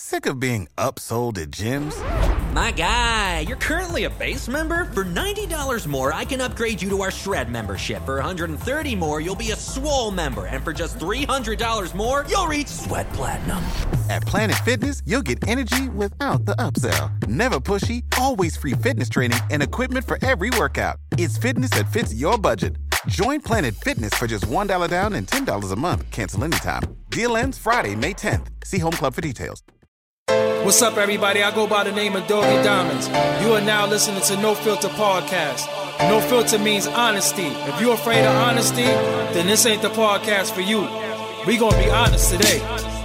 Sick of being upsold at gyms? My guy, you're currently a base member? For $90 more, I can upgrade you to our Shred membership. For $130 more, you'll be a Swole member. And for just $300 more, you'll reach Sweat Platinum. At Planet Fitness, you'll get energy without the upsell. Never pushy, always free fitness training and equipment for every workout. It's fitness that fits your budget. Join Planet Fitness for just $1 down and $10 a month. Cancel anytime. Deal ends Friday, May 10th. See Home Club for details. What's up, everybody? I go by the name of Doggy Diamonds. You are now listening to No Filter Podcast. No filter means honesty. If you're afraid of honesty, then this ain't the podcast for you. We gonna be honest today.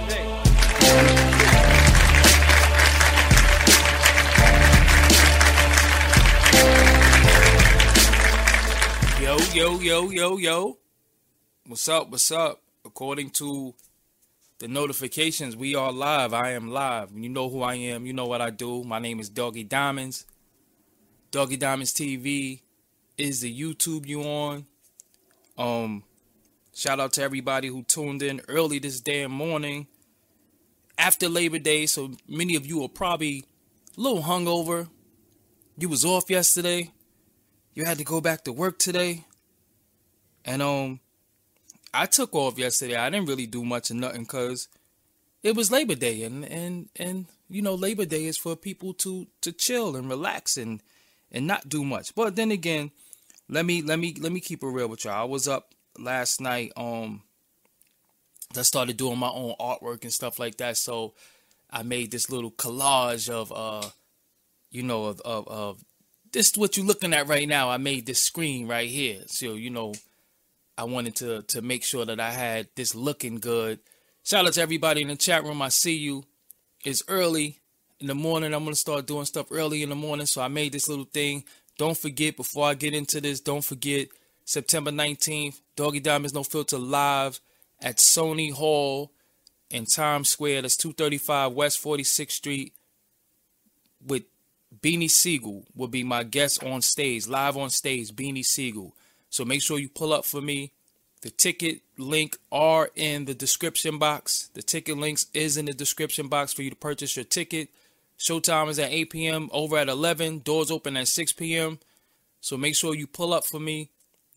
Yo. What's up? According to the notifications, we are live. I am live. You know who I am. You know what I do. My name is Doggy Diamonds. Doggy Diamonds TV is the YouTube you on. Shout out to everybody who tuned in early this damn morning after Labor Day. So many of you are probably a little hungover. You was off yesterday. You had to go back to work today. And I took off yesterday. I didn't really do much of nothing because it was Labor Day, and you know, Labor Day is for people to chill and relax and not do much. But then again, let me keep it real with y'all. I was up last night. I started doing my own artwork and stuff like that. So I made this little collage of this what you're looking at right now. I made this screen right here. So I wanted to make sure that I had this looking good. Shout out to everybody in the chat room. I see you. It's early in the morning. I'm going to start doing stuff early in the morning. So I made this little thing. Don't forget, before I get into this, don't forget, September 19th, Doggy Diamonds No Filter live at Sony Hall in Times Square. That's 235 West 46th Street with Beanie Siegel will be my guest on stage, live on stage, Beanie Siegel. So make sure you pull up for me. The ticket link are in the description box. The ticket links is in the description box for you to purchase your ticket. Showtime is at 8 p.m. over at 11. Doors open at 6 p.m. So make sure you pull up for me.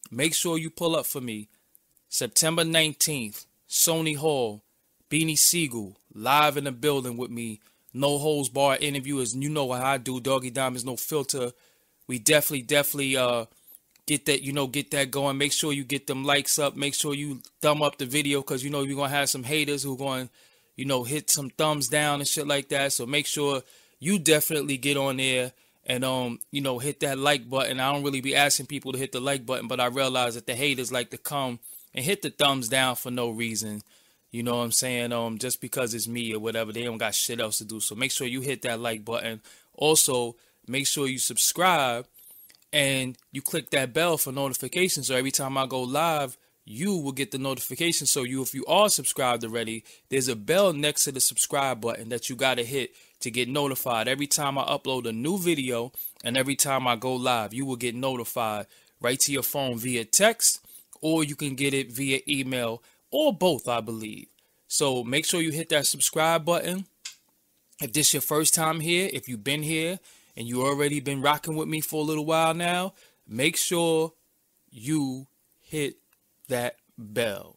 September 19th, Sony Hall, Beanie Siegel, live in the building with me. No holds barred interviewers. You know what I do. Doggy Diamonds No Filter. We definitely get that going. Make sure you get them likes up. Make sure you thumb up the video because you're going to have some haters who are going to, hit some thumbs down and shit like that. So make sure you definitely get on there and, hit that like button. I don't really be asking people to hit the like button, but I realize that the haters like to come and hit the thumbs down for no reason. You know what I'm saying? Just because it's me or whatever. They don't got shit else to do. So make sure you hit that like button. Also, make sure you subscribe. And you click that bell for notifications. So every time I go live, you will get the notification. So if you are subscribed already, there's a bell next to the subscribe button that you got to hit to get notified. Every time I upload a new video and every time I go live, you will get notified right to your phone via text, or you can get it via email, or both, I believe. So make sure you hit that subscribe button. If this is your first time here, if you've been here, and you already been rocking with me for a little while now, make sure you hit that bell.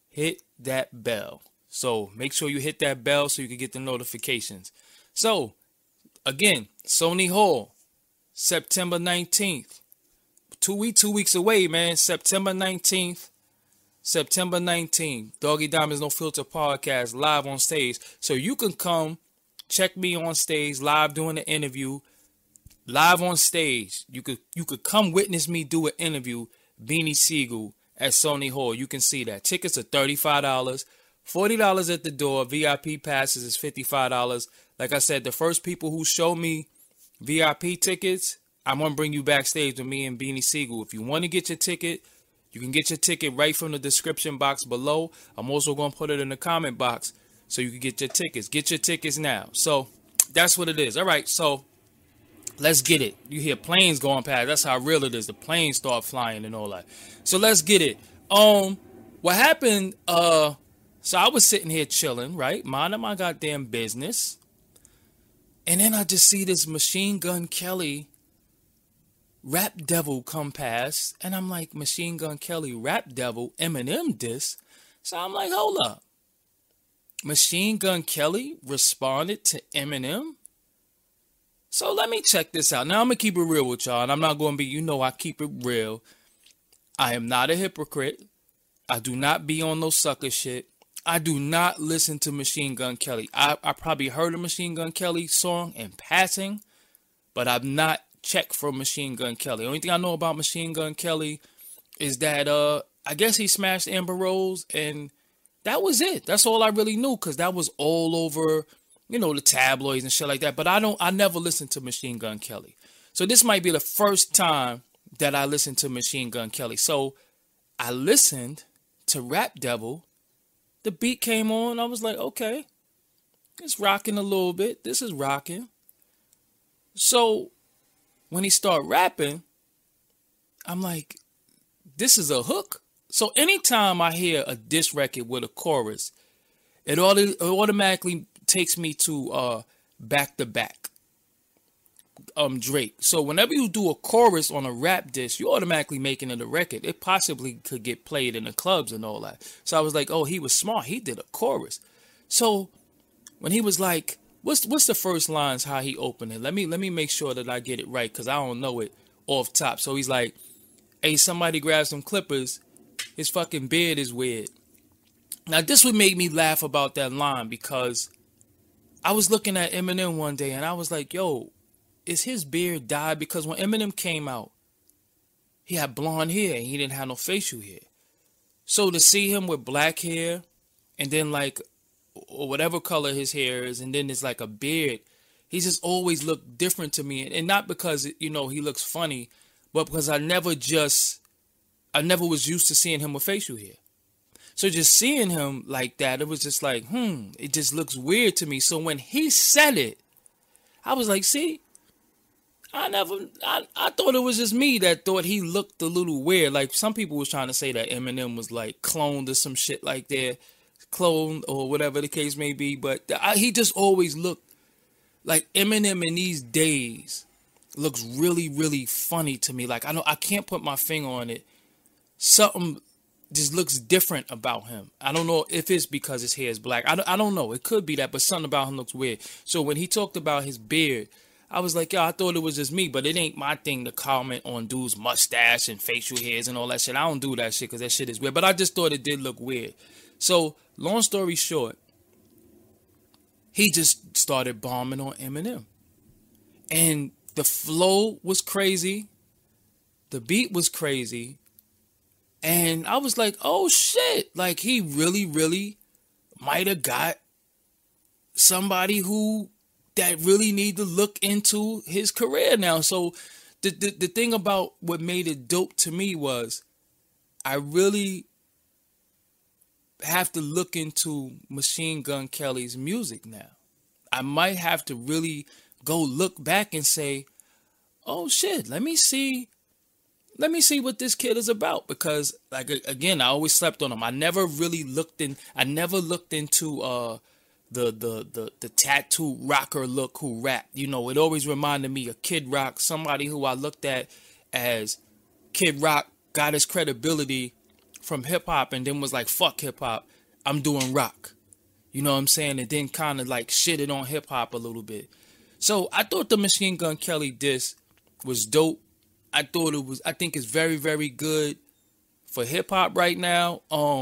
So make sure you hit that bell so you can get the notifications. So, again, Sony Hall, September 19th. 2 weeks away, man. September 19th. Doggy Diamonds No Filter Podcast live on stage. So you can come check me on stage live doing the interview. Live on stage, you could come witness me do an interview, Beanie Siegel at Sony Hall. You can see that. Tickets are $35, $40 at the door. VIP passes is $55. Like I said, the first people who show me VIP tickets, I'm going to bring you backstage with me and Beanie Siegel. If you want to get your ticket, you can get your ticket right from the description box below. I'm also going to put it in the comment box so you can get your tickets. Get your tickets now. So that's what it is. All right, so let's get it. You hear planes going past. That's how real it is. The planes start flying and all that. So let's get it. What happened? So I was sitting here chilling, right? Minding my goddamn business. And then I just see this Machine Gun Kelly Rap Devil come past, and I'm like, Machine Gun Kelly Rap Devil Eminem diss. So I'm like, hold up. Machine Gun Kelly responded to Eminem? So let me check this out. Now I'm going to keep it real with y'all, and I'm not going to be, I keep it real. I am not a hypocrite. I do not be on no sucker shit. I do not listen to Machine Gun Kelly. I probably heard a Machine Gun Kelly song in passing, but I've not checked for Machine Gun Kelly. The only thing I know about Machine Gun Kelly is that I guess he smashed Amber Rose, and that was it. That's all I really knew, because that was all over, the tabloids and shit like that. But I never listened to Machine Gun Kelly. So this might be the first time that I listened to Machine Gun Kelly. So I listened to Rap Devil. The beat came on. I was like, okay, it's rocking a little bit. This is rocking. So when he started rapping, I'm like, this is a hook. So anytime I hear a diss record with a chorus, it automatically takes me to Back to Back, Drake. So whenever you do a chorus on a rap diss, you're automatically making it a record. It possibly could get played in the clubs and all that. So I was like, oh, he was smart. He did a chorus. So when he was like, what's the first lines, how he opened it? Let me make sure that I get it right, because I don't know it off top. So he's like, hey, somebody grab some clippers. His fucking beard is weird. Now, this would make me laugh about that line, because I was looking at Eminem one day and I was like, yo, is his beard dyed? Because when Eminem came out, he had blonde hair and he didn't have no facial hair. So to see him with black hair and then like, or whatever color his hair is, and then it's like a beard, he just always looked different to me. And not because, he looks funny, but because I never was used to seeing him with facial hair. So just seeing him like that, it was just like, it just looks weird to me. So when he said it, I was like, see, I thought it was just me that thought he looked a little weird. Like some people was trying to say that Eminem was like cloned or some shit like that, cloned or whatever the case may be. But he just always looked like Eminem in these days looks really, really funny to me. Like I can't put my finger on it. Something just looks different about him. I don't know if it's because his hair is black. I don't know. It could be that, but something about him looks weird. So when he talked about his beard, I was like, yo, I thought it was just me, but it ain't my thing to comment on dudes' mustache and facial hairs and all that shit. I don't do that shit because that shit is weird, but I just thought it did look weird. So long story short, he just started bombing on Eminem. And the flow was crazy. The beat was crazy. And I was like, oh shit, like he really, really might have got somebody that really need to look into his career now. So the thing about what made it dope to me was I really have to look into Machine Gun Kelly's music now. I might have to really go look back and say, oh shit, let me see what this kid is about, because like again, I always slept on him. I never really looked into the tattoo rocker look who rapped. It always reminded me of Kid Rock, somebody who I looked at as Kid Rock got his credibility from hip hop and then was like, fuck hip hop, I'm doing rock. You know what I'm saying? And then kind of like shitted on hip hop a little bit. So I thought the Machine Gun Kelly diss was dope. I think it's very, very good for hip hop right now.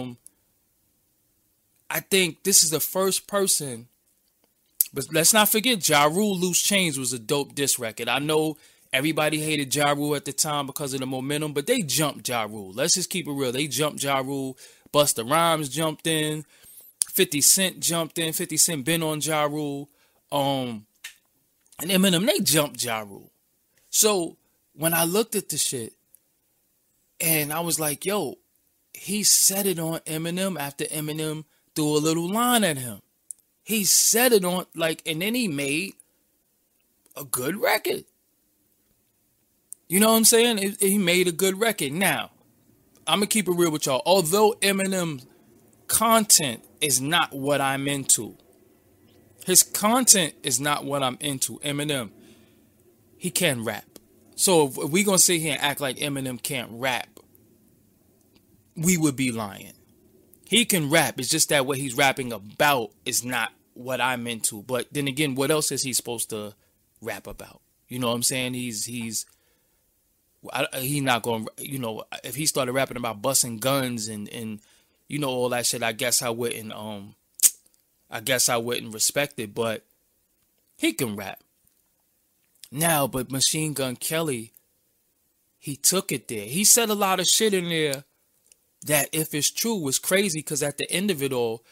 I think this is the first person, but let's not forget Ja Rule Loose Chains was a dope diss record. I know everybody hated Ja Rule at the time because of the momentum, but they jumped Ja Rule. Let's just keep it real. They jumped Ja Rule. Busta Rhymes jumped in. 50 Cent jumped in. 50 Cent been on Ja Rule. And Eminem, they jumped Ja Rule. So when I looked at the shit and I was like, yo, he said it on Eminem after Eminem threw a little line at him. He said it on and then he made a good record. You know what I'm saying? He made a good record. Now, I'm going to keep it real with y'all. Although Eminem's content is not what I'm into, His content is not what I'm into. Eminem, he can rap. So if we gonna sit here and act like Eminem can't rap, we would be lying. He can rap. It's just that what he's rapping about is not what I'm into. But then again, what else is he supposed to rap about? You know what I'm saying? He's not going to, if he started rapping about busting guns and all that shit, I guess I wouldn't respect it, but he can rap. Now, but Machine Gun Kelly, he took it there. He said a lot of shit in there that, if it's true, was crazy, because at the end of it all,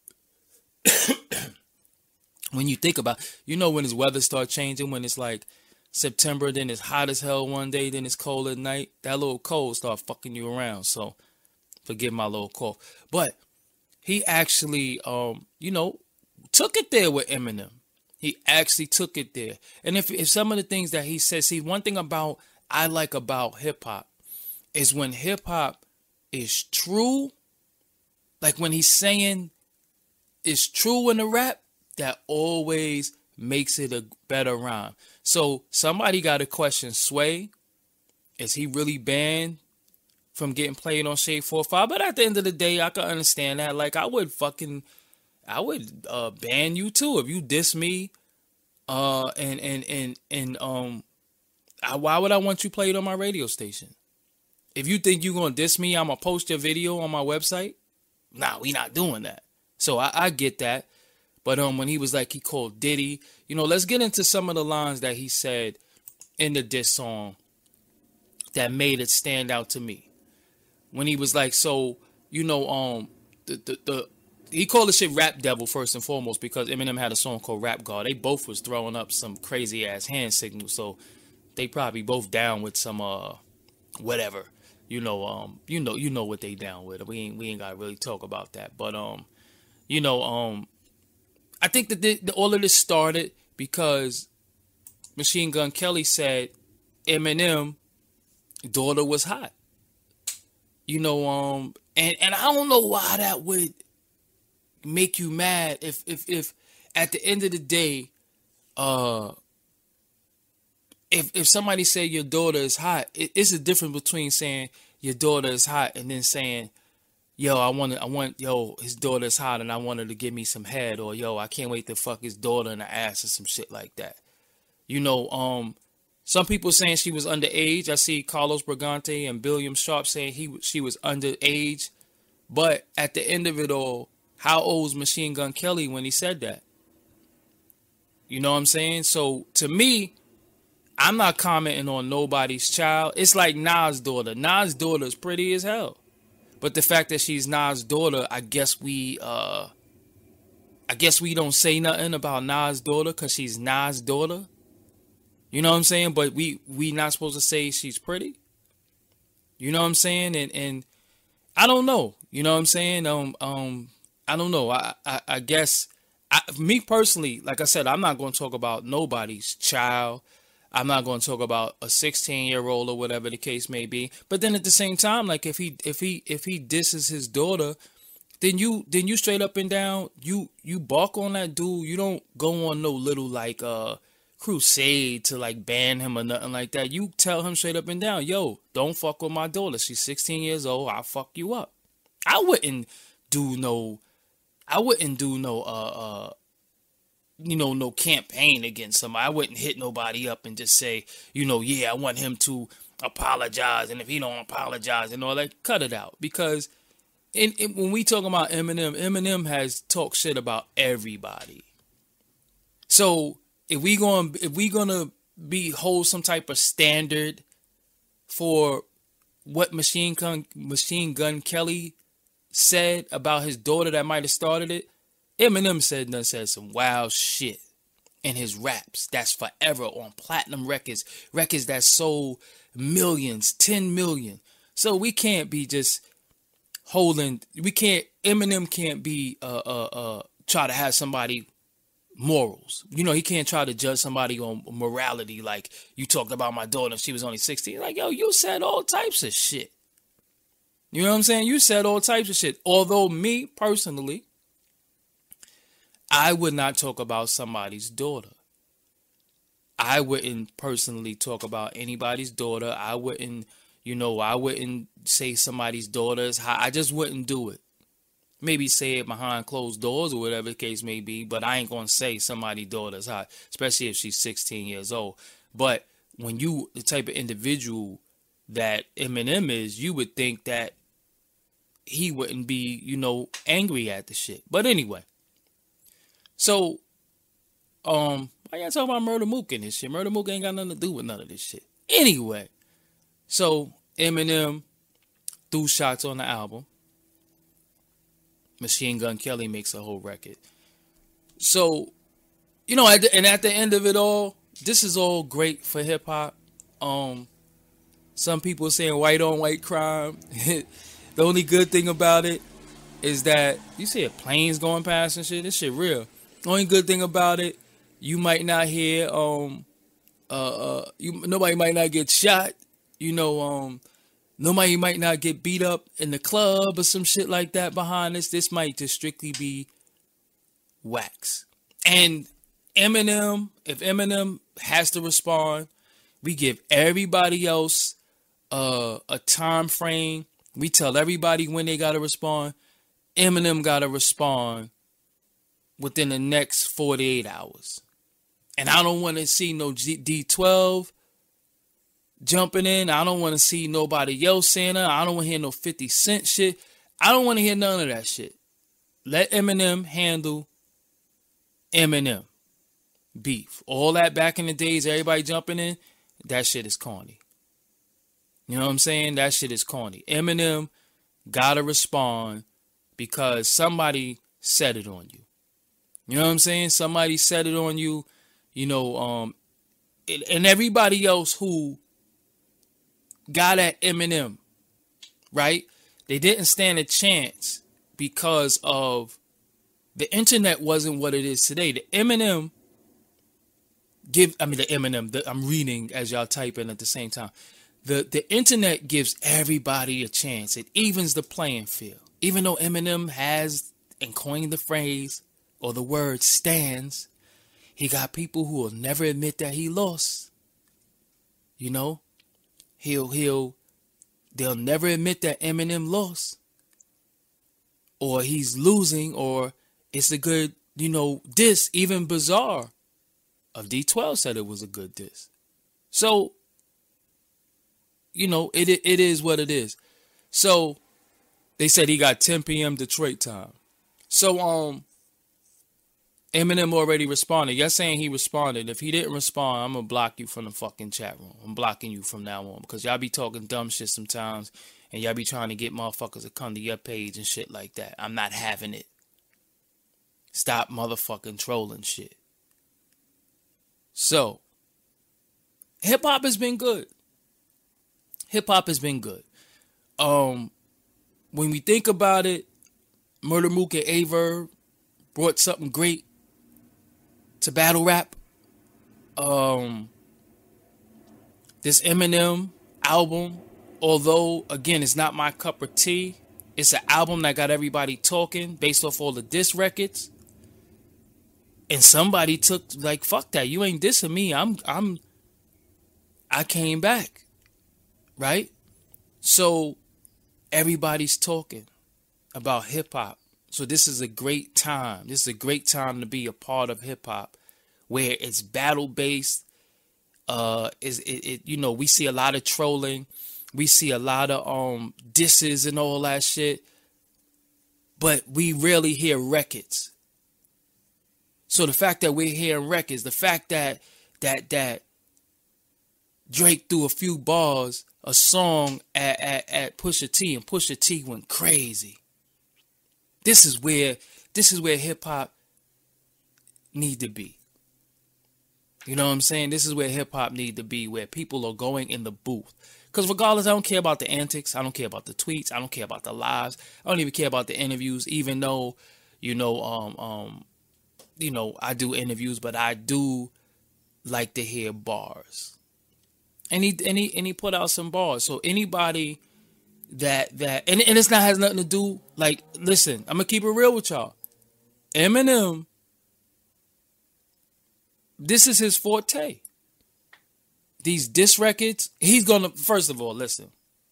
when you think about, when his weather starts changing, when it's like September, then it's hot as hell one day, then it's cold at night, that little cold start fucking you around. So forgive my little cough. But he actually, took it there with Eminem. He actually took it there. And if some of the things that he says, see, one thing I like about hip hop is when hip hop is true, like when he's saying it's true in the rap, that always makes it a better rhyme. So somebody got to question Sway. Is he really banned from getting played on Shade 4-5? But at the end of the day, I can understand that. Like, I would ban you too if you diss me. Why would I want you played on my radio station? If you think you're gonna diss me, I'm gonna post your video on my website. Nah, we not doing that. So I get that. But when he was like, he called Diddy, let's get into some of the lines that he said in the diss song that made it stand out to me. When he was like, so, he called the shit Rap Devil first and foremost, because Eminem had a song called Rap God. They both was throwing up some crazy ass hand signals, so they probably both down with some whatever. You know what they down with. We ain't gotta really talk about that. But I think that all of this started because Machine Gun Kelly said Eminem daughter was hot. And I don't know why that would make you mad if at the end of the day, if somebody say your daughter is hot, it's a difference between saying your daughter is hot and then saying, his daughter is hot and I want her to give me some head, or I can't wait to fuck his daughter in the ass, or some shit like that. Some people saying she was underage. I see Carlos Brigante and Billiam Sharp saying she was underage. But at the end of it all, how old was Machine Gun Kelly when he said that? You know what I'm saying? So to me, I'm not commenting on nobody's child. It's like Nas' daughter. Nas' daughter is pretty as hell. But the fact that she's Nas' daughter, I guess we don't say nothing about Nas' daughter because she's Nas' daughter. You know what I'm saying? But we not supposed to say she's pretty. You know what I'm saying? And I don't know. You know what I'm saying? I don't know. I guess me personally, like I said, I'm not going to talk about nobody's child. I'm not going to talk about a 16-year-old or whatever the case may be. But then at the same time, like if he disses his daughter, then you straight up and down, you bark on that dude. You don't go on no little like crusade to like ban him or nothing like that. You tell him straight up and down, yo, don't fuck with my daughter. She's 16 years old. I'll fuck you up. I wouldn't do no no campaign against somebody. I wouldn't hit nobody up and just say, I want him to apologize. And if he don't apologize and all that, cut it out. Because when we talk about Eminem has talked shit about everybody. So if we gonna hold some type of standard for what Machine Gun Kelly said about his daughter that might have started it, Eminem said some wild shit in his raps that's forever on platinum records that sold millions, 10 million. So we can't be just Eminem can't be try to have somebody morals. He can't try to judge somebody on morality. Like, you talked about my daughter if she was only 16. Like, yo, you said all types of shit. You know what I'm saying? You said all types of shit. Although me personally, I would not talk about somebody's daughter. I wouldn't personally talk about anybody's daughter. I wouldn't say somebody's daughter's high. I just wouldn't do it. Maybe say it behind closed doors or whatever the case may be, but I ain't going to say somebody's daughter's high, especially if she's 16 years old. But when you, the type of individual that Eminem is, you would think that he wouldn't be, angry at the shit. But anyway, so, why y'all talking about Murder Mook and this shit? Murder Mook ain't got nothing to do with none of this shit. Anyway, so Eminem threw shots on the album. Machine Gun Kelly makes a whole record. So, at the end of it all, this is all great for hip hop. Some people are saying white on white crime. The only good thing about it is that you see planes going past and shit. This shit real. The only good thing about it, you might not hear nobody might not get shot. Nobody might not get beat up in the club or some shit like that behind this. This might just strictly be wax. And Eminem, if Eminem has to respond, we give everybody else a time frame. We tell everybody when they got to respond. Eminem got to respond within the next 48 hours. And I don't want to see no D12 jumping in. I don't want to see nobody else saying that. I don't want to hear no 50 Cent shit. I don't want to hear none of that shit. Let Eminem handle Eminem. Beef. All that back in the days, everybody jumping in, that shit is corny. You know what I'm saying? That shit is corny. Eminem gotta respond because somebody said it on you. You know what I'm saying? Somebody said it on you, and everybody else who got at Eminem, right? They didn't stand a chance because of the internet wasn't what it is today. I'm reading as y'all type in at the same time. The internet gives everybody a chance. It evens the playing field. Even though Eminem has and coined the phrase or the word stands, he got people who will never admit that he lost. They'll never admit that Eminem lost, or he's losing, or it's a good, diss. Even Bizarre of D12 said it was a good diss. So, it is what it is. So they said he got 10 p.m. Detroit time. So Eminem already responded. You're saying he responded. If he didn't respond, I'm gonna block you from the fucking chat room. I'm blocking you from now on because y'all be talking dumb shit sometimes, and y'all be trying to get motherfuckers to come to your page and shit like that. I'm not having it. Stop motherfucking trolling shit. So, hip hop has been good. Hip hop has been good. When we think about it, Murder Mook and Averb brought something great to battle rap. This Eminem album, although again it's not my cup of tea, it's an album that got everybody talking based off all the diss records. And somebody took like, fuck that, you ain't dissing me. I came back. Right? So everybody's talking about hip hop. So this is a great time. This is a great time to be a part of hip hop where it's battle based. We see a lot of trolling. We see a lot of disses and all that shit. But we rarely hear records. So the fact that we're hearing records, the fact that Drake threw a few bars, a song at Pusha T, and Pusha T went crazy. This is where hip hop need to be. You know what I'm saying? This is where hip hop need to be, where people are going in the booth. Because regardless, I don't care about the antics. I don't care about the tweets. I don't care about the lives. I don't even care about the interviews, even though, I do interviews, but I do like to hear bars. And he put out some bars. So anybody that it's not has nothing to do, like, listen, I'm gonna keep it real with y'all. Eminem this is his forte. These diss records, he's gonna, first of all, listen.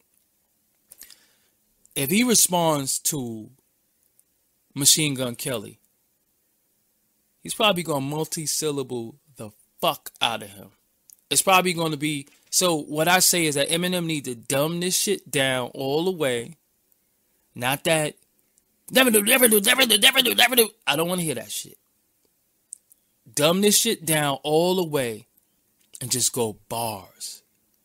If he responds to Machine Gun Kelly, he's probably gonna multi-syllable the fuck out of him. It's probably gonna be, so what I say is that Eminem need to dumb this shit down all the way. Not that, never do. I don't want to hear that shit. Dumb this shit down all the way and just go bars.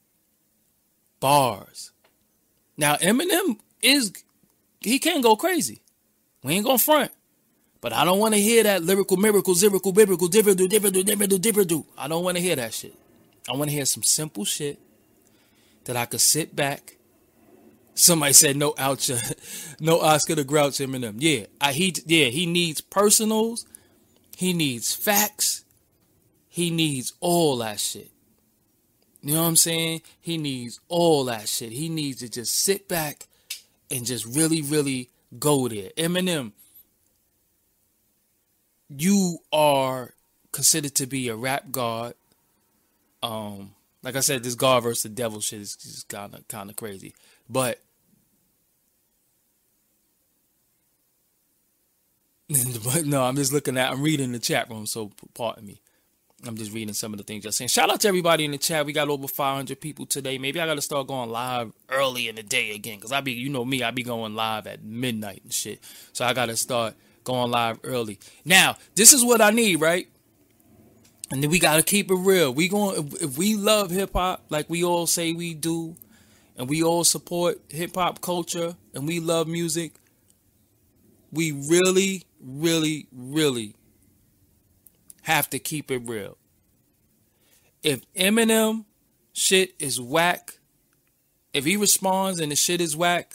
Bars. Now, Eminem he can go crazy. We ain't gonna front. But I don't want to hear that lyrical miracle, zirical, biblical, different. I don't want to hear that shit. I want to hear some simple shit that I could sit back. Somebody said no Oscar the Grouch Eminem. He needs personals. He needs facts. He needs all that shit. You know what I'm saying? He needs all that shit. He needs to just sit back and just really, really go there. Eminem, you are considered to be a rap god. Like I said, this God versus the devil shit is just kind of crazy. But no, I'm reading the chat room, so pardon me. I'm just reading some of the things you're saying. Shout out to everybody in the chat. We got over 500 people today. Maybe I got to start going live early in the day again, because I be going live at midnight and shit. So I got to start going live early. Now, this is what I need, right? And then we got to keep it real. If we love hip hop like we all say we do, and we all support hip hop culture, and we love music, we really, really, really have to keep it real. If Eminem shit is whack, if he responds and the shit is whack,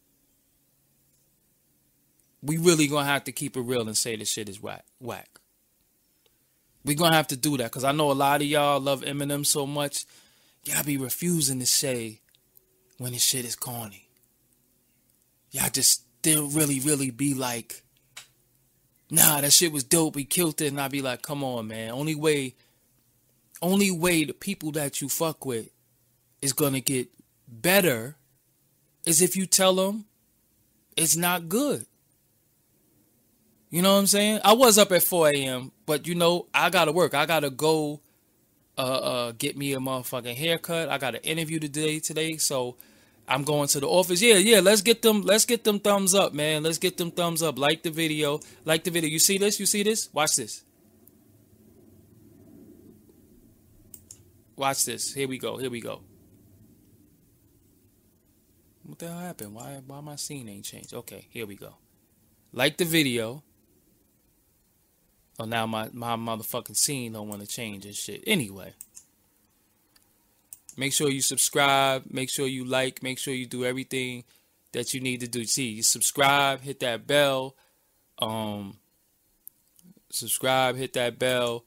we really gonna have to keep it real and say the shit is whack. We gonna have to do that, because I know a lot of y'all love Eminem so much, y'all be refusing to say when the shit is corny. Y'all just still really, really be like, nah, that shit was dope, he killed it. And I be like, come on, man. Only way the people that you fuck with is gonna get better is if you tell them it's not good. You know what I'm saying? I was up at 4 a.m., but I gotta work. I gotta go get me a motherfucking haircut. I got an interview today, so I'm going to the office. Yeah, let's get them thumbs up, man. Let's get them thumbs up. Like the video. You see this? Watch this. Watch this. Here we go. What the hell happened? Why my scene ain't changed? Okay, here we go. Like the video. Oh, now my motherfucking scene don't want to change and shit. Anyway. Make sure you subscribe. Make sure you like. Make sure you do everything that you need to do. See, you subscribe, hit that bell. Subscribe, hit that bell.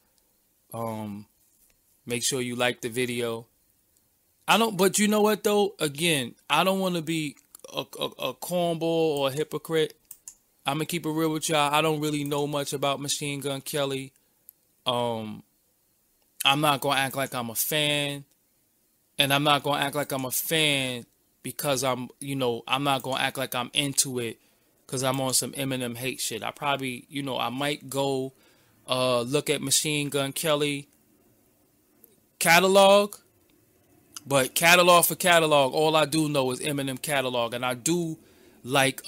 Make sure you like the video. But you know what though? Again, I don't want to be a cornball or a hypocrite. I'm gonna keep it real with y'all. I don't really know much about Machine Gun Kelly. I'm not gonna act like I'm a fan. And I'm not going to act like I'm a fan because I'm not going to act like I'm into it because I'm on some Eminem hate shit. I probably, I might go look at Machine Gun Kelly catalog. But catalog for catalog, all I do know is Eminem catalog. And I do like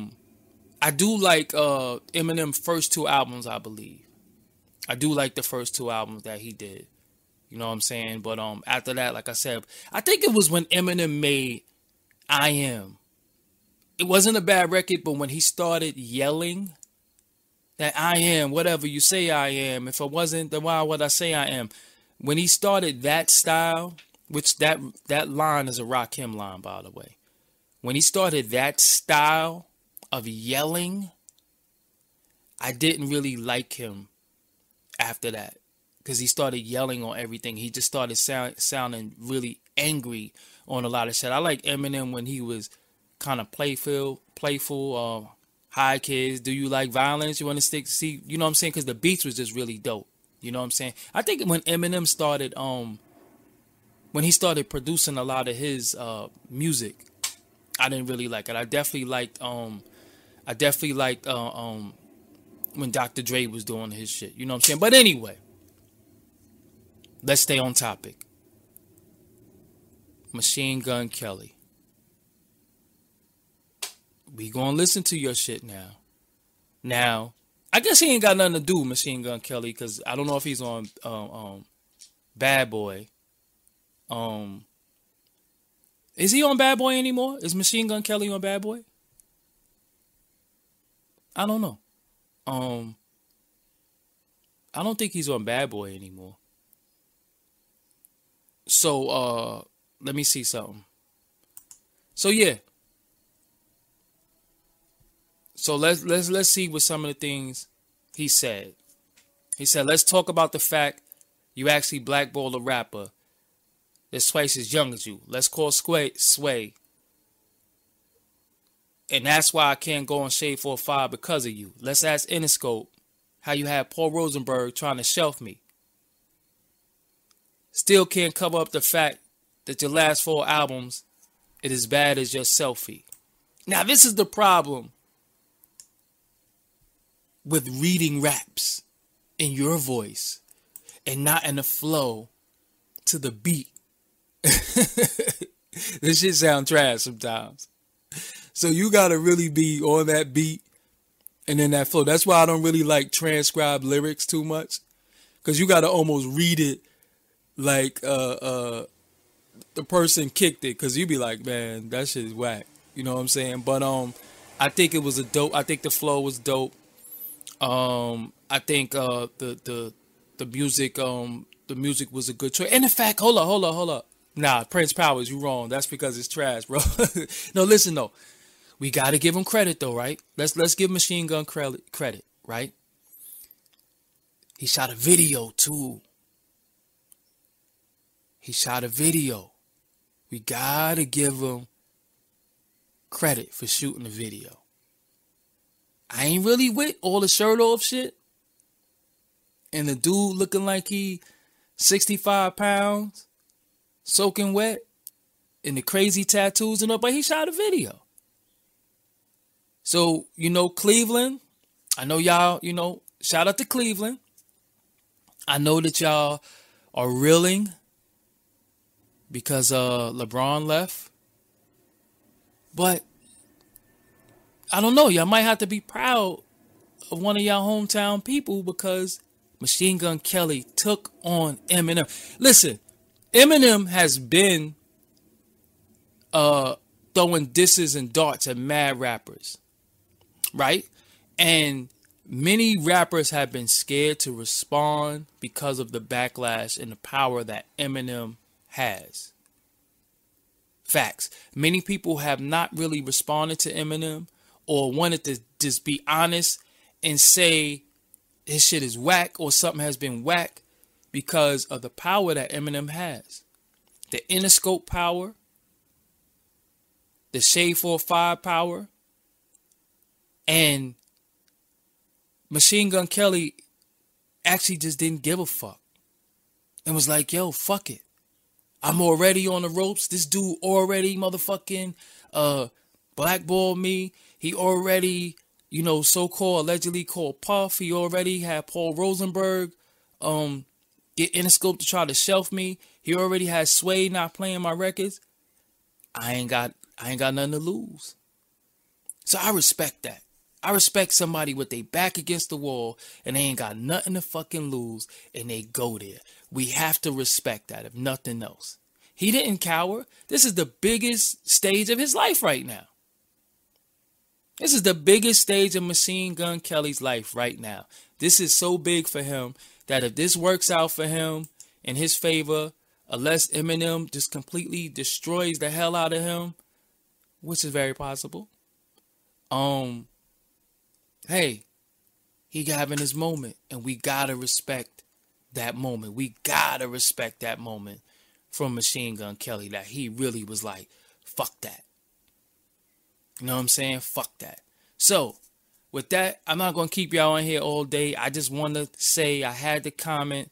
Eminem first two albums, I believe. I do like the first two albums that he did. You know what I'm saying? But after that, like I said, I think it was when Eminem made I Am. It wasn't a bad record, but when he started yelling that I am, whatever you say I am, if I wasn't, then why would I say I am? When he started that style, which that line is a Rakim line, by the way. When he started that style of yelling, I didn't really like him after that. Because he started yelling on everything. He just started sounding really angry on a lot of shit. I like Eminem when he was kind of playful. Hi kids, do you like violence? You want to see? You know what I'm saying? Because the beats was just really dope. You know what I'm saying? I think when Eminem started, when he started producing a lot of his music, I didn't really like it. I definitely liked when Dr. Dre was doing his shit. You know what I'm saying? But anyway, let's stay on topic. Machine Gun Kelly. We gonna listen to your shit now. Now, I guess he ain't got nothing to do with Machine Gun Kelly, because I don't know if he's on Bad Boy. Is he on Bad Boy anymore? Is Machine Gun Kelly on Bad Boy? I don't know. I don't think he's on Bad Boy anymore. So let me see something. So yeah. So let's see what some of the things he said. He said, let's talk about the fact you actually blackballed a rapper that's twice as young as you. Let's call Sway. And that's why I can't go on Shade 4-5 because of you. Let's ask Interscope how you had Paul Rosenberg trying to shelf me. Still can't cover up the fact that your last 4 albums is as bad as your selfie. Now, this is the problem with reading raps in your voice and not in the flow to the beat. This shit sound trash sometimes. So you gotta really be on that beat and in that flow. That's why I don't really like transcribe lyrics too much, because you gotta almost read it like the person kicked it, because you be like, man, that shit is whack. You know what I'm saying? But I think it was I think the flow was dope. I think the music was a good choice. And in fact, hold up. Nah, Prince Powers, you wrong. That's because it's trash, bro. No, listen though. We gotta give him credit though, right? Let's give Machine Gun credit, right? He shot a video too. We gotta give him credit for shooting the video. I ain't really with all the shirt off shit. And the dude looking like he 65 pounds, soaking wet, and the crazy tattoos and all, but he shot a video. So, Cleveland, I know y'all, shout out to Cleveland. I know that y'all are reeling because LeBron left. But I don't know, y'all might have to be proud of one of y'all hometown people, because Machine Gun Kelly took on Eminem. Listen, Eminem has been throwing disses and darts at mad rappers, right? And many rappers have been scared to respond because of the backlash and the power that Eminem has. Facts. Many people have not really responded to Eminem or wanted to just be honest and say his shit is whack or something has been whack because of the power that Eminem has. The Interscope power, the Shade 4-5 power, and Machine Gun Kelly actually just didn't give a fuck and was like, yo, fuck it. I'm already on the ropes. This dude already motherfucking blackballed me. He already, so-called allegedly called Puff. He already had Paul Rosenberg get Interscope to try to shelf me. He already had Sway not playing my records. I ain't got nothing to lose. So I respect that. I respect somebody with their back against the wall and they ain't got nothing to fucking lose and they go there. We have to respect that, if nothing else. He didn't cower. This is the biggest stage of his life right now. This is the biggest stage of Machine Gun Kelly's life right now. This is so big for him that if this works out for him in his favor, unless Eminem just completely destroys the hell out of him, which is very possible, hey, he having his moment, and we gotta respect that moment. We gotta respect that moment from Machine Gun Kelly, that he really was like, fuck that. You know what I'm saying? Fuck that. So, with that, I'm not going to keep y'all on here all day. I just want to say I had to comment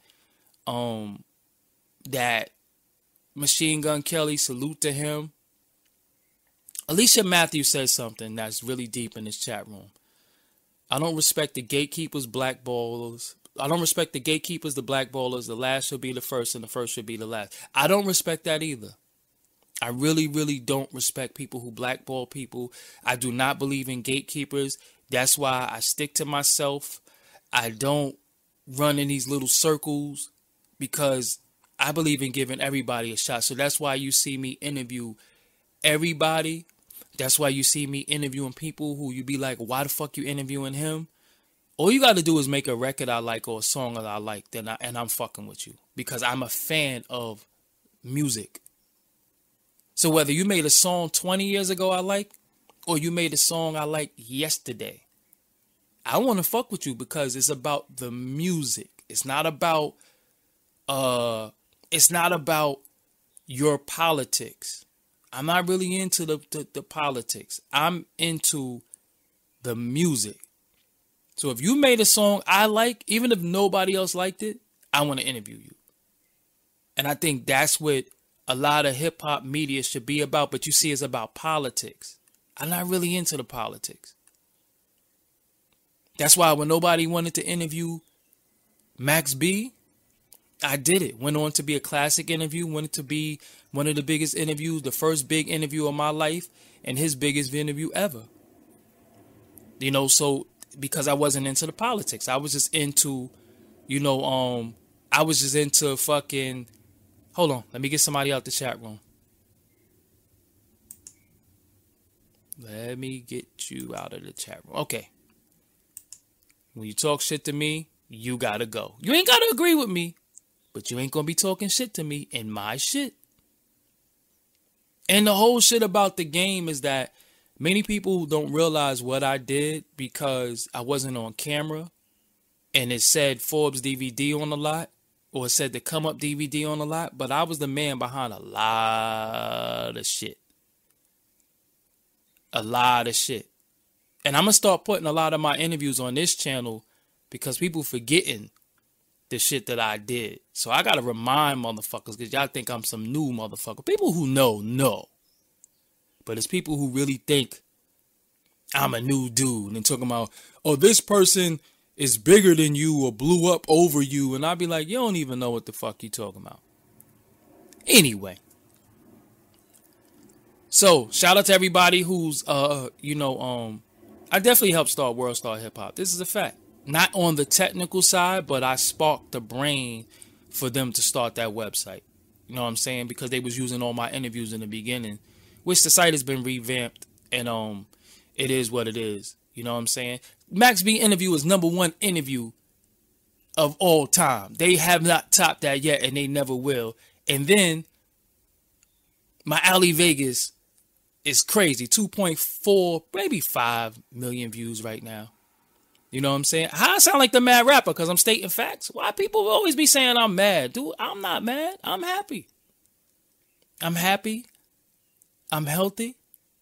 that Machine Gun Kelly, salute to him. Alicia Matthews says something that's really deep in this chat room. I don't respect the gatekeepers, blackballers. I don't respect the gatekeepers, the blackballers. The last should be the first and the first should be the last. I don't respect that either. I really, really don't respect people who blackball people. I do not believe in gatekeepers. That's why I stick to myself. I don't run in these little circles because I believe in giving everybody a shot. So that's why you see me interview everybody. That's why you see me interviewing people who you be like, why the fuck you interviewing him? All you got to do is make a record I like or a song that I like, and I'm fucking with you because I'm a fan of music. So whether you made a song 20 years ago I like, or you made a song I like yesterday, I want to fuck with you because it's about the music. It's not about your politics. I'm not really into the politics. I'm into the music. So if you made a song I like, even if nobody else liked it, I want to interview you. And I think that's what a lot of hip hop media should be about. But you see, it's about politics. I'm not really into the politics. That's why when nobody wanted to interview Max B, I did it. Went on to be a classic interview. Went to be one of the biggest interviews, the first big interview of my life, and his biggest interview ever. You know, so because I wasn't into the politics, I was just into, I was just into fucking. Hold on, let me get somebody out the chat room. Let me get you out of the chat room. Okay. When you talk shit to me, you gotta go. You ain't gotta agree with me, but you ain't gonna be talking shit to me in my shit. And the whole shit about the game is that many people don't realize what I did because I wasn't on camera and it said Forbes DVD on a lot or it said the Come Up DVD on a lot, but I was the man behind a lot of shit. A lot of shit. And I'm going to start putting a lot of my interviews on this channel because people forgetting the shit that I did. So I got to remind motherfuckers because y'all think I'm some new motherfucker. People who know. But it's people who really think I'm a new dude and talking about, oh, this person is bigger than you or blew up over you. And I'd be like, you don't even know what the fuck you talking about. Anyway. So shout out to everybody who's, I definitely helped start World Star Hip Hop. This is a fact. Not on the technical side, but I sparked the brain for them to start that website. You know what I'm saying? Because they was using all my interviews in the beginning, which the site has been revamped and it is what it is. You know what I'm saying? Max B interview is #1 interview of all time. They have not topped that yet and they never will. And then my Ali Vegas is crazy. 2.4, maybe 5 million views right now. You know what I'm saying? How I sound like the mad rapper because I'm stating facts? Why people always be saying I'm mad? Dude, I'm not mad. I'm happy. I'm happy. I'm healthy.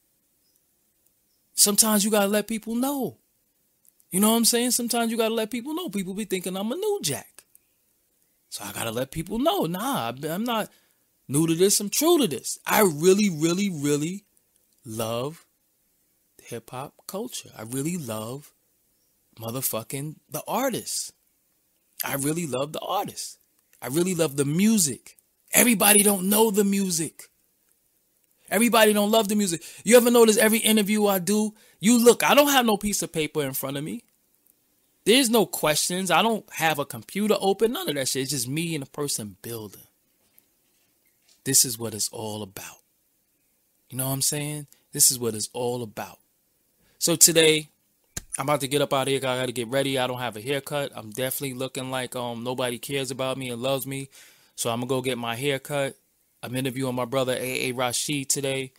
Sometimes you got to let people know. You know what I'm saying? Sometimes you got to let people know. People be thinking I'm a new jack. So I got to let people know. Nah, I'm not new to this. I'm true to this. I really, really, really love hip hop culture. I really love motherfucking the artists. I really love the artists. I really love the music. Everybody don't know the music. Everybody don't love the music. You ever notice every interview I do, you look, I don't have no piece of paper in front of me. There's no questions. I don't have a computer open. None of that shit. It's just me and a person building. This is what it's all about. You know what I'm saying? This is what it's all about. So today, I'm about to get up out of here. I got to get ready. I don't have a haircut. I'm definitely looking like nobody cares about me and loves me. So I'm going to go get my haircut. I'm interviewing my brother A.A. Rashid today.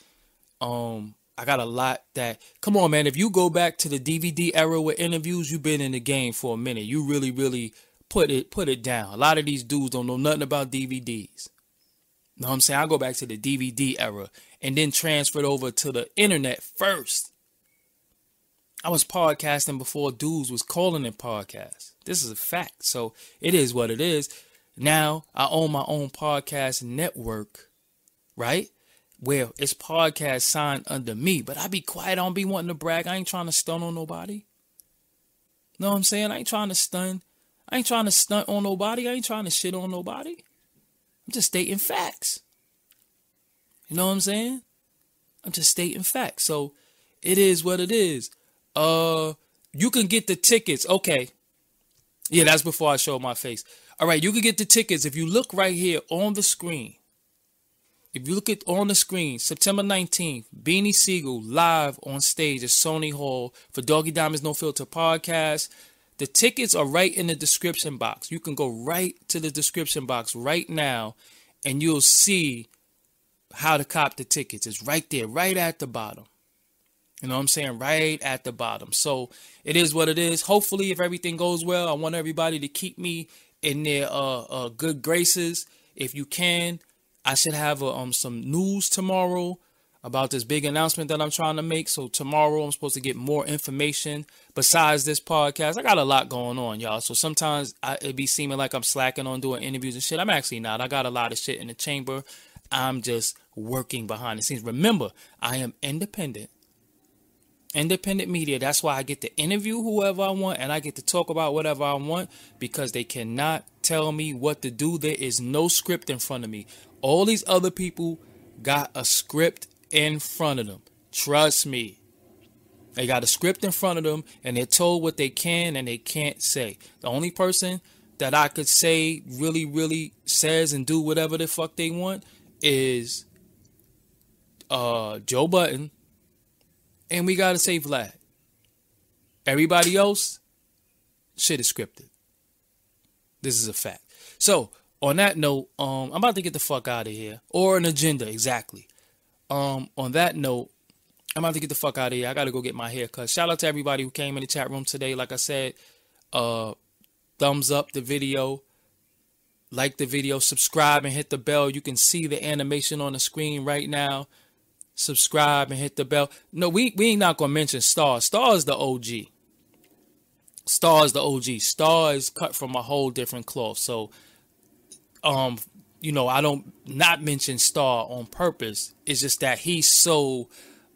I got a lot that, come on, man. If you go back to the DVD era with interviews, you've been in the game for a minute. You really, really put it down. A lot of these dudes don't know nothing about DVDs. You know what I'm saying? I go back to the DVD era and then transferred over to the internet first. I was podcasting before dudes was calling it podcasts. This is a fact. So it is what it is. Now I own my own podcast network, right? Where it's podcast signed under me. But I be quiet. I don't be wanting to brag. I ain't trying to stun on nobody. Know what I'm saying? I ain't trying to stun. I ain't trying to stunt on nobody. I ain't trying to shit on nobody. I'm just stating facts. You know what I'm saying? I'm just stating facts. So it is what it is. You can get the tickets. Okay. Yeah, that's before I show my face. All right, you can get the tickets if you look right here on the screen. If you look at on the screen, September 19th, Beanie Siegel live on stage at Sony Hall for Doggy Diamonds No Filter podcast. The tickets are right in the description box. You can go right to the description box right now and you'll see how to cop the tickets. It's right there, right at the bottom. You know what I'm saying? Right at the bottom. So it is what it is. Hopefully, if everything goes well, I want everybody to keep me in their good graces. If you can, I should have some news tomorrow about this big announcement that I'm trying to make. So tomorrow I'm supposed to get more information besides this podcast. I got a lot going on, y'all. So sometimes it be seeming like I'm slacking on doing interviews and shit. I'm actually not. I got a lot of shit in the chamber. I'm just working behind the scenes. Remember, I am independent. Independent media. That's why I get to interview whoever I want and I get to talk about whatever I want because they cannot tell me what to do. There is no script in front of me. All these other people got a script in front of them. Trust me. They got a script in front of them and they're told what they can and they can't say. The only person that I could say really says and do whatever the fuck they want is Joe Budden. And we gotta say Vlad. Everybody else, shit is scripted. This is a fact. So, on that note, I'm about to get the fuck out of here. Or an agenda, exactly. On that note, I'm about to get the fuck out of here. I gotta go get my hair cut. Shout out to everybody who came in the chat room today. Like I said, thumbs up the video. Like the video. Subscribe and hit the bell. You can see the animation on the screen right now. Subscribe and hit the bell. No, we ain't not gonna mention Star. Star is the OG. Star is the OG. Star is cut from a whole different cloth. So, I don't not mention Star on purpose. It's just that he's so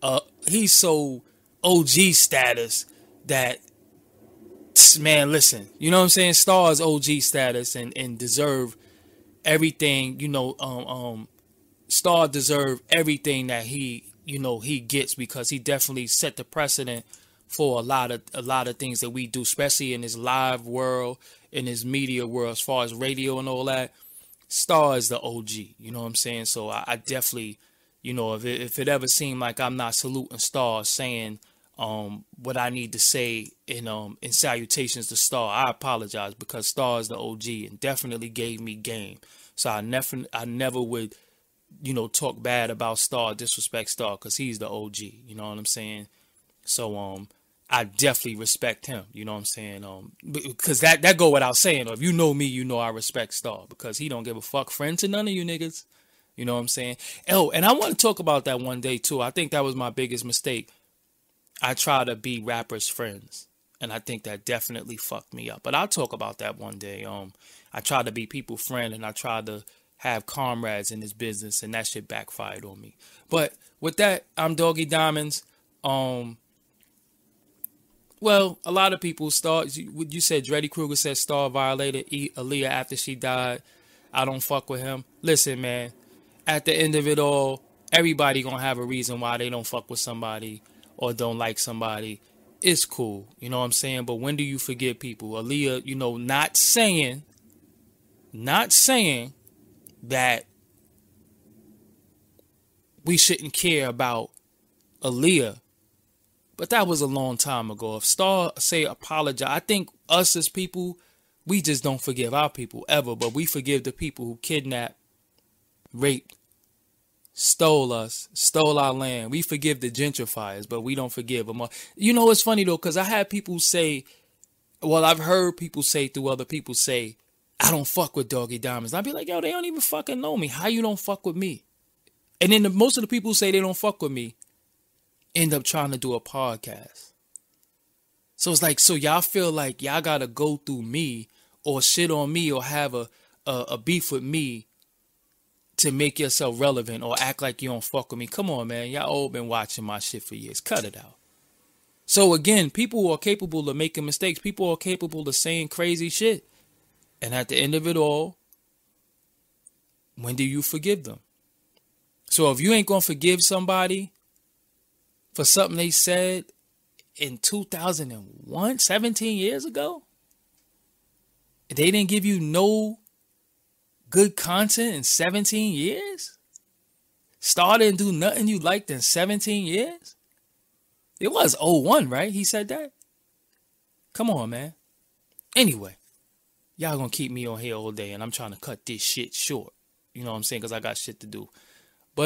OG status that, man, listen. You know what I'm saying? Star is OG status and deserve everything. Star deserve everything that he gets because he definitely set the precedent for a lot of things that we do, especially in his live world, in his media world, as far as radio and all that. Star is the OG, you know what I'm saying? So I definitely, if it ever seemed like I'm not saluting Star, saying what I need to say in salutations to Star, I apologize because Star is the OG and definitely gave me game. So I never would talk bad about Star, disrespect Star, because he's the OG, you know what I'm saying? So, I definitely respect him, you know what I'm saying? Because that go without saying. If you know me, you know I respect Star, because he don't give a fuck friend to none of you niggas, you know what I'm saying? Oh, and I want to talk about that one day, too. I think that was my biggest mistake. I try to be rappers' friends, and I think that definitely fucked me up. But I'll talk about that one day. I try to be people's friend, and I try to have comrades in this business, and that shit backfired on me. But with that, I'm Doggy Diamonds. Well, a lot of people you said Dreddy Kruger said Star violated Aaliyah after she died. I don't fuck with him. Listen, man, at the end of it all, everybody gonna have a reason why they don't fuck with somebody or don't like somebody. It's cool, you know what I'm saying? But when do you forget people? Aaliyah, not saying that we shouldn't care about Aaliyah, but that was a long time ago. If Star say apologize, I think us as people, we just don't forgive our people ever, but we forgive the people who kidnapped, raped, stole us, stole our land. We forgive the gentrifiers, but we don't forgive them. It's funny though, because I had people say, I've heard people say through other people say, I don't fuck with Doggy Diamonds. I'd be like, yo, they don't even fucking know me. How you don't fuck with me? And then most of the people who say they don't fuck with me end up trying to do a podcast. So it's like, so y'all feel like y'all gotta go through me or shit on me or have a beef with me to make yourself relevant or act like you don't fuck with me. Come on, man. Y'all all been watching my shit for years. Cut it out. So again, people are capable of making mistakes. People are capable of saying crazy shit. And at the end of it all, when do you forgive them? So if you ain't gonna forgive somebody for something they said in 2001, 17 years ago, they didn't give you no good content in 17 years? Started and do nothing you liked in 17 years? It was 01, right? He said that? Come on, man. Anyway, y'all gonna keep me on here all day and I'm trying to cut this shit short. You know what I'm saying? Because I got shit to do. But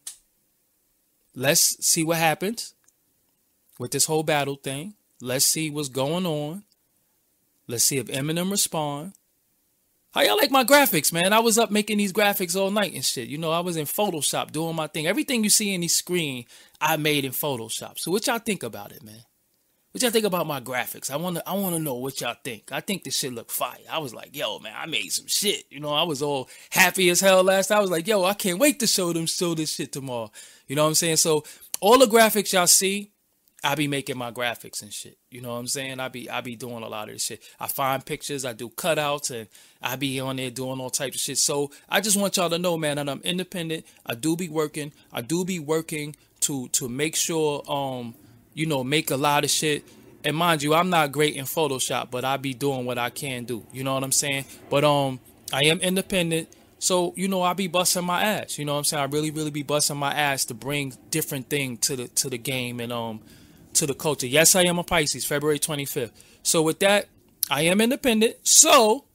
let's see what happens with this whole battle thing. Let's see what's going on. Let's see if Eminem respond. How y'all like my graphics, man? I was up making these graphics all night and shit. You know, I was in Photoshop doing my thing. Everything you see in the screen, I made in Photoshop. So what y'all think about it, man? What y'all think about my graphics? I wanna know what y'all think. I think this shit look fire. I was like, yo, man, I made some shit. You know, I was all happy as hell last night. I was like, yo, I can't wait to show this shit tomorrow. You know what I'm saying? So all the graphics y'all see, I be making my graphics and shit. You know what I'm saying? I be doing a lot of this shit. I find pictures, I do cutouts, and I be on there doing all types of shit. So I just want y'all to know, man, that I'm independent. I do be working. I do be working to make sure, you know, make a lot of shit. And mind you, I'm not great in Photoshop, but I be doing what I can do. You know what I'm saying? But I am independent. So, you know, I be busting my ass. You know what I'm saying? I really, really be busting my ass to bring different things to the game and to the culture. Yes, I am a Pisces, February 25th. So with that, I am independent. So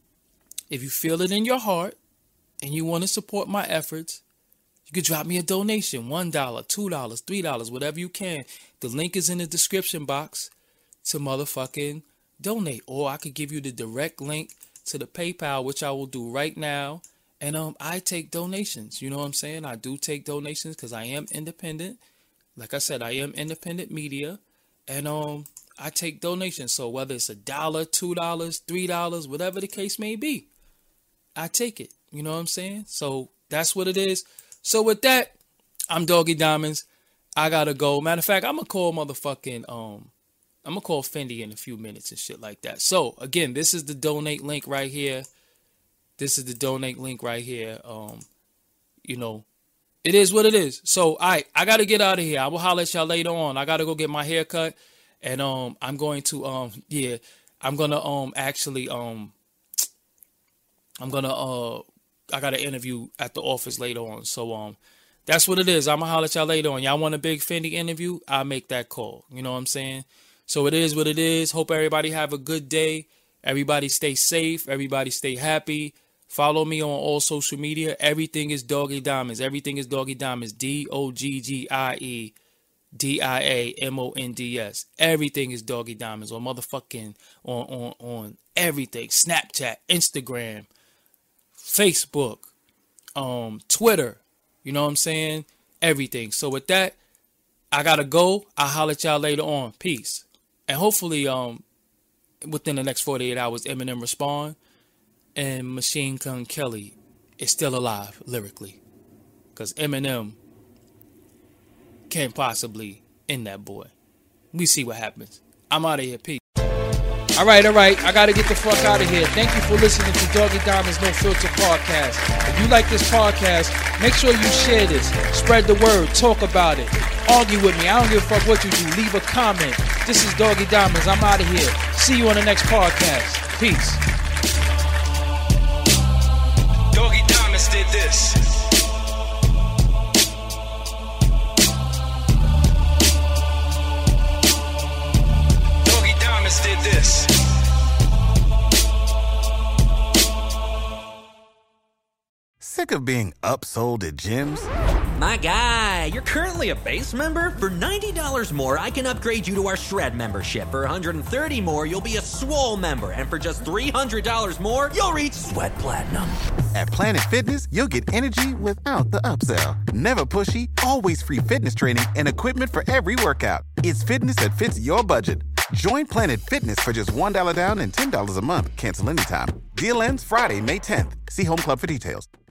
if you feel it in your heart and you want to support my efforts, you could drop me a donation, $1, $2, $3, whatever you can. The link is in the description box to motherfucking donate. Or I could give you the direct link to the PayPal, which I will do right now. And I take donations. You know what I'm saying? I do take donations because I am independent. Like I said, I am independent media, and I take donations. So whether it's $1, $2, $3, whatever the case may be, I take it. You know what I'm saying? So that's what it is. So with that, I'm Doggy Diamonds. I gotta go. Matter of fact, I'm gonna call motherfucking I'm gonna call Fendi in a few minutes and shit like that. So again, this is the donate link right here. This is the donate link right here. You know. It is what it is. So, I got to get out of here. I will holler at y'all later on. I got to go get my hair cut. And I'm going to, I'm going to actually, I got an interview at the office later on. So, that's what it is. I'm going to holler at y'all later on. Y'all want a big Fendi interview? I'll make that call. You know what I'm saying? So, it is what it is. Hope everybody have a good day. Everybody stay safe. Everybody stay happy. Follow me on all social media. Everything is Doggy Diamonds. Everything is Doggy Diamonds. DOGGIE-DIAMONDS. Everything is Doggy Diamonds on motherfucking on everything. Snapchat, Instagram, Facebook, Twitter. You know what I'm saying? Everything. So with that, I gotta go. I'll holler at y'all later on. Peace. And hopefully within the next 48 hours, Eminem respond. And Machine Gun Kelly is still alive lyrically. Because Eminem can't possibly end that boy. We see what happens. I'm out of here. Peace. All right. I got to get the fuck out of here. Thank you for listening to Doggy Diamonds No Filter podcast. If you like this podcast, make sure you share this. Spread the word. Talk about it. Argue with me. I don't give a fuck what you do. Leave a comment. This is Doggy Diamonds. I'm out of here. See you on the next podcast. Peace. Doggy Diamonds did this. Doggy Diamonds did this. Sick of being upsold at gyms? My guy, you're currently a base member? For $90 more, I can upgrade you to our Shred membership. For $130 more, you'll be a Swole member. And for just $300 more, you'll reach Sweat Platinum. At Planet Fitness, you'll get energy without the upsell. Never pushy, always free fitness training and equipment for every workout. It's fitness that fits your budget. Join Planet Fitness for just $1 down and $10 a month. Cancel anytime. Deal ends Friday, May 10th. See Home Club for details.